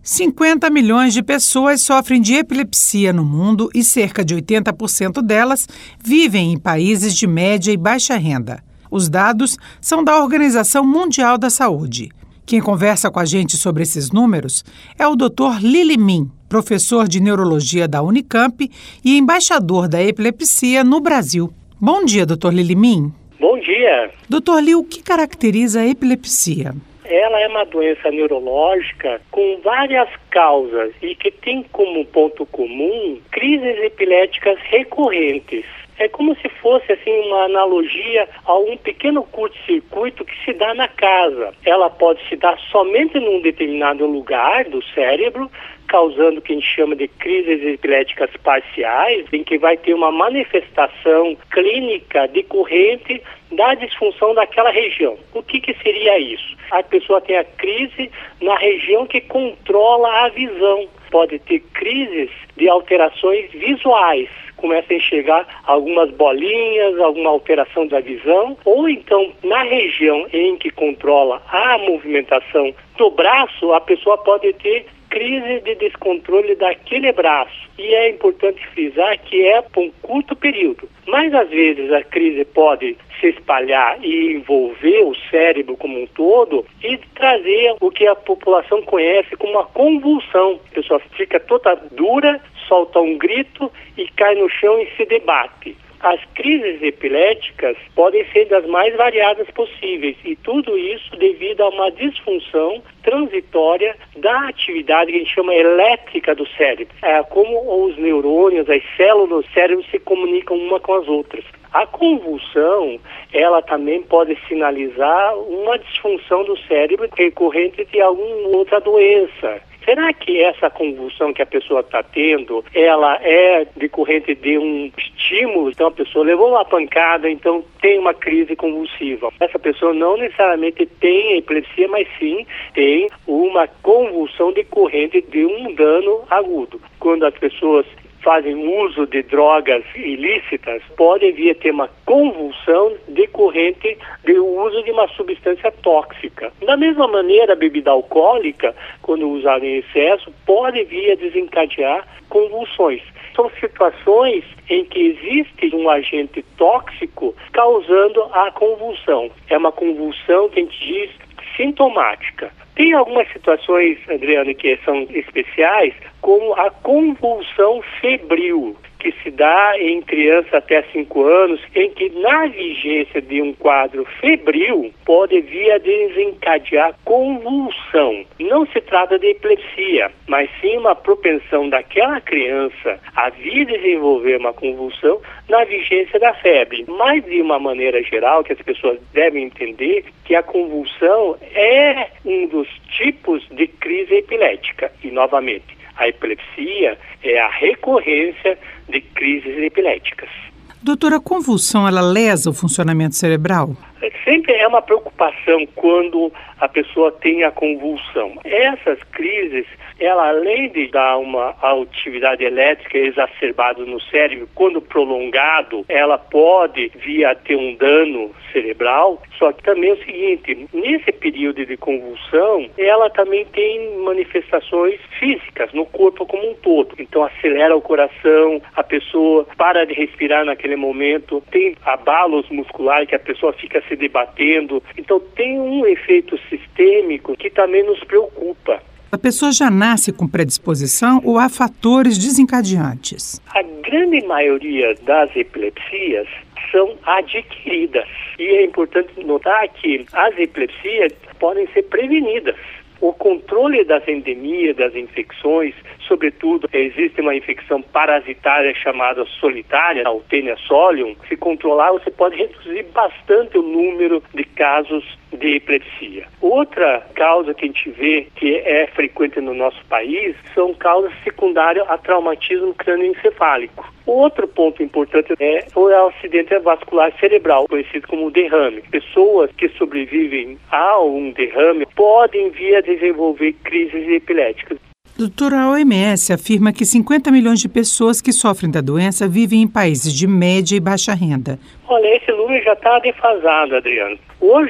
50 milhões de pessoas sofrem de epilepsia no mundo e cerca de 80% delas vivem em países de média e baixa renda. Os dados são da Organização Mundial da Saúde. Quem conversa com a gente sobre esses números é o Dr. Lili Min, professor de neurologia da Unicamp e embaixador da epilepsia no Brasil. Bom dia, Dr. Lili Min. Bom dia. Dr. Li, o que caracteriza a epilepsia? Ela é uma doença neurológica com várias causas e que tem como ponto comum crises epiléticas recorrentes. É como se fosse uma analogia a um pequeno curto-circuito que se dá na casa. Ela pode se dar somente num determinado lugar do cérebro, causando o que a gente chama de crises epiléticas parciais, em que vai ter uma manifestação clínica decorrente da disfunção daquela região. O que seria isso? A pessoa tem a crise na região que controla a visão. Pode ter crises de alterações visuais. Começa a enxergar algumas bolinhas, alguma alteração da visão, ou então na região em que controla a movimentação do braço, a pessoa pode ter crise de descontrole daquele braço. E é importante frisar que é por um curto período. Mas às vezes a crise pode se espalhar e envolver o cérebro como um todo e trazer o que a população conhece como uma convulsão. A pessoa fica toda dura, solta um grito e cai no chão e se debate. As crises epiléticas podem ser das mais variadas possíveis e tudo isso devido a uma disfunção transitória da atividade que a gente chama elétrica do cérebro. É como os neurônios, as células do cérebro se comunicam uma com as outras. A convulsão, ela também pode sinalizar uma disfunção do cérebro recorrente de alguma outra doença. Será que essa convulsão que a pessoa está tendo, ela é decorrente de um estímulo? Então a pessoa levou uma pancada, então tem uma crise convulsiva. Essa pessoa não necessariamente tem epilepsia, mas sim tem uma convulsão decorrente de um dano agudo. Quando as pessoas fazem uso de drogas ilícitas, pode vir a ter uma convulsão decorrente do uso de uma substância tóxica. Da mesma maneira, a bebida alcoólica, quando usada em excesso, pode vir a desencadear convulsões. São situações em que existe um agente tóxico causando a convulsão. É uma convulsão que a gente diz sintomática. Tem algumas situações, Adriano, que são especiais, como a convulsão febril, que se dá em crianças até 5 anos, em que na vigência de um quadro febril pode vir a desencadear convulsão. Não se trata de epilepsia, mas sim uma propensão daquela criança a vir desenvolver uma convulsão na vigência da febre. Mas de uma maneira geral, que as pessoas devem entender que a convulsão é um dos tipos de crise epilética. E novamente, a epilepsia é a recorrência de crises epiléticas. Doutora, a convulsão, ela lesa o funcionamento cerebral? Sempre é uma preocupação quando a pessoa tem a convulsão. Essas crises, ela além de dar uma atividade elétrica exacerbada no cérebro, quando prolongado, ela pode vir a ter um dano cerebral. Só que também é o seguinte, nesse período de convulsão, ela também tem manifestações físicas no corpo como um todo. Então acelera o coração, a pessoa para de respirar naquele momento, tem abalos musculares que a pessoa fica se debatendo. Então tem um efeito sistêmico que também nos preocupa. A pessoa já nasce com predisposição ou há fatores desencadeantes? A grande maioria das epilepsias são adquiridas. E é importante notar que as epilepsias podem ser prevenidas. O controle das endemias, das infecções, sobretudo, existe uma infecção parasitária chamada solitária, a Taenia solium. Se controlar, você pode reduzir bastante o número de casos de epilepsia. Outra causa que a gente vê que é frequente no nosso país são causas secundárias a traumatismo crânioencefálico. Outro ponto importante é o acidente vascular cerebral, conhecido como derrame. Pessoas que sobrevivem a um derrame podem vir a desenvolver crises epiléticas. Doutora, a OMS afirma que 50 milhões de pessoas que sofrem da doença vivem em países de média e baixa renda. Olha, esse número já está defasado, Adriano. Hoje,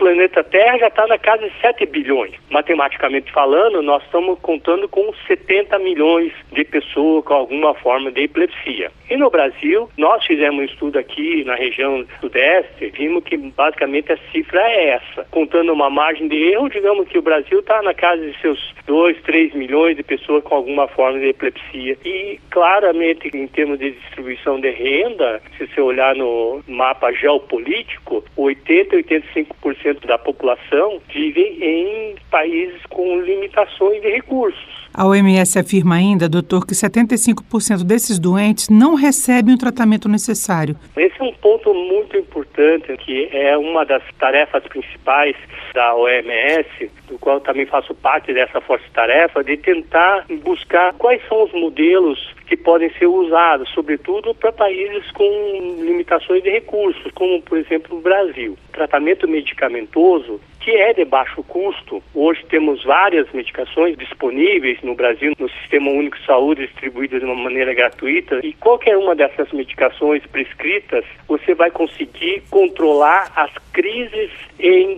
planeta Terra já está na casa de 7 bilhões. Matematicamente falando, nós estamos contando com 70 milhões de pessoas com alguma forma de epilepsia. E no Brasil, nós fizemos um estudo aqui na região sudeste, vimos que basicamente a cifra é essa. Contando uma margem de erro, digamos que o Brasil está na casa de seus 2, 3 milhões de pessoas com alguma forma de epilepsia. E claramente, em termos de distribuição de renda, se você olhar no mapa geopolítico, 80 a 85% da população vive em países com limitações de recursos. A OMS afirma ainda, doutor, que 75% desses doentes não recebem o tratamento necessário. Esse é um ponto muito importante, que é uma das tarefas principais da OMS, do qual também faço parte dessa força-tarefa, de tentar buscar quais são os modelos que podem ser usados, sobretudo para países com limitações de recursos, como, por exemplo, o Brasil. Tratamento medicamentoso, que é de baixo custo. Hoje temos várias medicações disponíveis no Brasil, no Sistema Único de Saúde, distribuídas de uma maneira gratuita. E qualquer uma dessas medicações prescritas, você vai conseguir controlar as crises em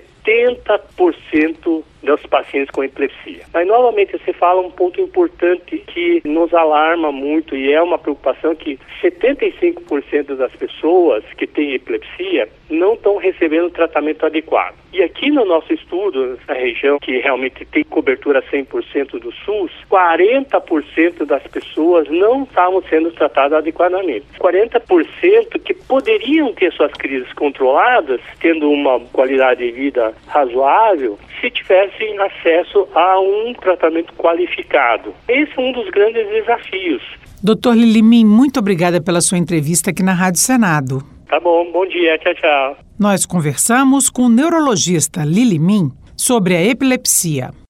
70% dos pacientes com epilepsia. Mas, novamente, você fala um ponto importante que nos alarma muito e é uma preocupação, que 75% das pessoas que têm epilepsia não estão recebendo tratamento adequado. E aqui no nosso estudo, na região que realmente tem cobertura 100% do SUS, 40% das pessoas não estavam sendo tratadas adequadamente. 40% que poderiam ter suas crises controladas, tendo uma qualidade de vida razoável, se tivessem acesso a um tratamento qualificado. Esse é um dos grandes desafios. Doutor Lilimim, muito obrigada pela sua entrevista aqui na Rádio Senado. Tá bom, bom dia, tchau, tchau. Nós conversamos com o neurologista Lilimim sobre a epilepsia.